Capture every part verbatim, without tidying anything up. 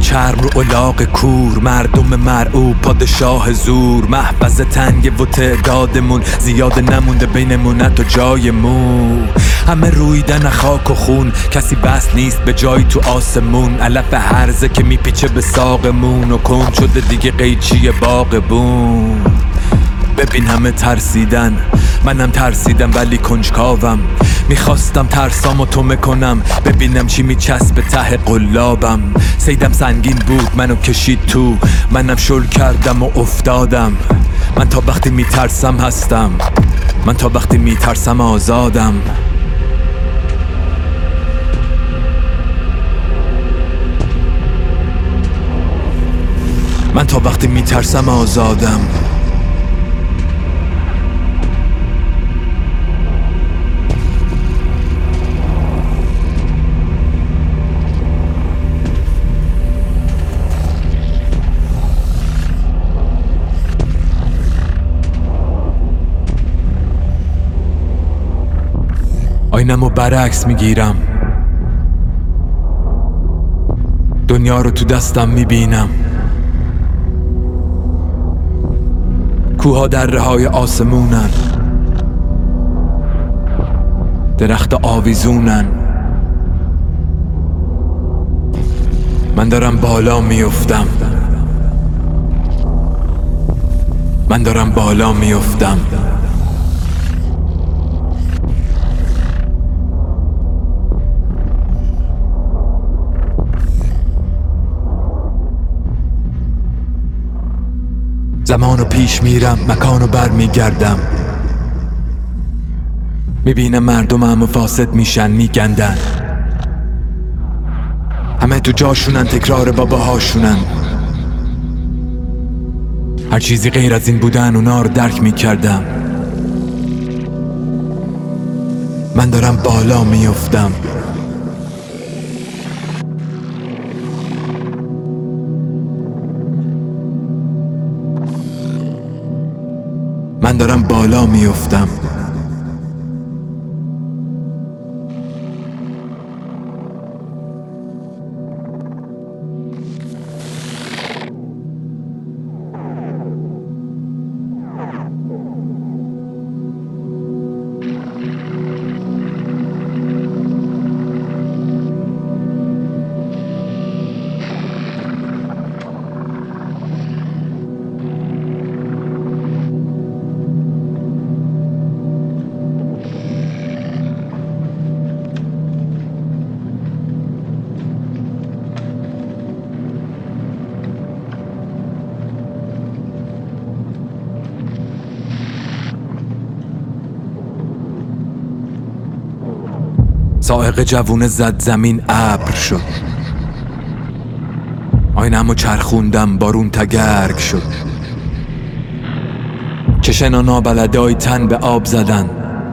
چرم رو الاغ کور، مردم مرعوب پادشاه زور. محفظ تنگ و تعدادمون زیاده نمونده بینمون حتی جای مو. همه رویدن خاک و خون، کسی بس نیست به جایی تو آسمون. علف هرزه که میپیچه به ساقمون و کن شده دیگه قیچی باغبون. ببین همه ترسیدن، منم ترسیدم ولی کنجکاوم. میخواستم ترسامو تو میکنم، ببینم چی میچسب ته قلابم. سیدم سنگین بود منو کشید تو، منم شل کردم و افتادم. من تا وقتی میترسم هستم، من تا وقتی میترسم آزادم. من تا وقتی میترسم آزادم. آینمو برعکس میگیرم، دنیا رو تو دستم میبینم. کوها دره های آسمونن، درخت آویزونن. من دارم بالا میافتم، من دارم بالا میافتم. زمانو پیش میرم، مکانو بر میگردم. میبینم مردم همه فاسد میشن، میگندن. همه تو جاشونن، تکرار باباهاشونن. هر چیزی غیر از این بودن اونا رو درک میکردم. من دارم بالا میافتم. من دارم بالا میافتم. سائق جوونه زد زمین ابر شد. آینمو چرخوندم بارون تگرگ شد. چشنا نابلدای تن به آب زدن،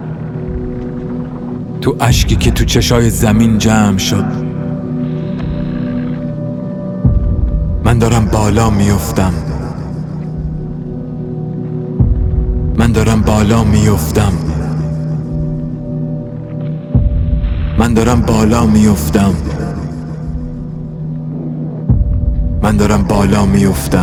تو اشکی که تو چشای زمین جمع شد. من دارم بالا میافتم، من دارم بالا میافتم. من دارم بالا میافتم، من دارم بالا میافتم.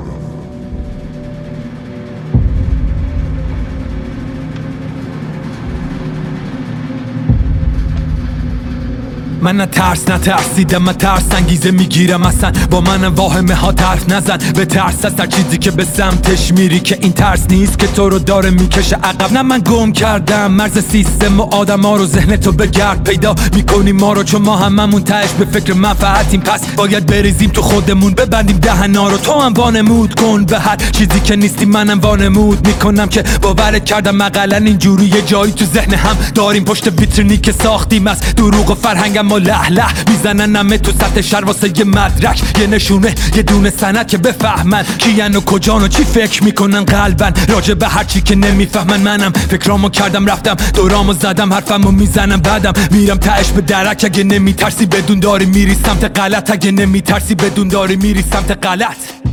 من نه ترس نه ترسیدم، من ترس انگیزه میگیرم. اصلا با من واهمه ها طرف نزن. به ترس از هر چیزی که به سمتش میری، که این ترس نیست که تو رو داره میکشه عقب. نه من گم کردم مرز سیستم و آدم ها رو، ذهن تو بگرد پیدا میکنیم ما رو. چون ما هممون تهش به فکر منفعتیم، پس باید بریزیم تو خودمون، ببندیم دهنا رو. تو هم وانمود کن به هر چیزی که نیستی، منم وانمود میکنم که باورت کردم اقلا اینجوری یه جایی تو ذهن هم داریم. پشت ویترینی که ساختیم از دروغ و فرهنگم و له له میزنن همه تو سطح شهر واسه یه مدرک، یه نشونه، یه دونه سند که بفهمن کیان و کجان و چی فکر میکنن قلبن راجع به هر چی که نمیفهمن. منم فکرامو کردم رفتم دورامو زدم، حرفمو میزنم بعدم میرم تهش به درک. اگه نمیترسی بدون داری میری سمت غلط، اگه نمیترسی بدون داری میری سمت غلط.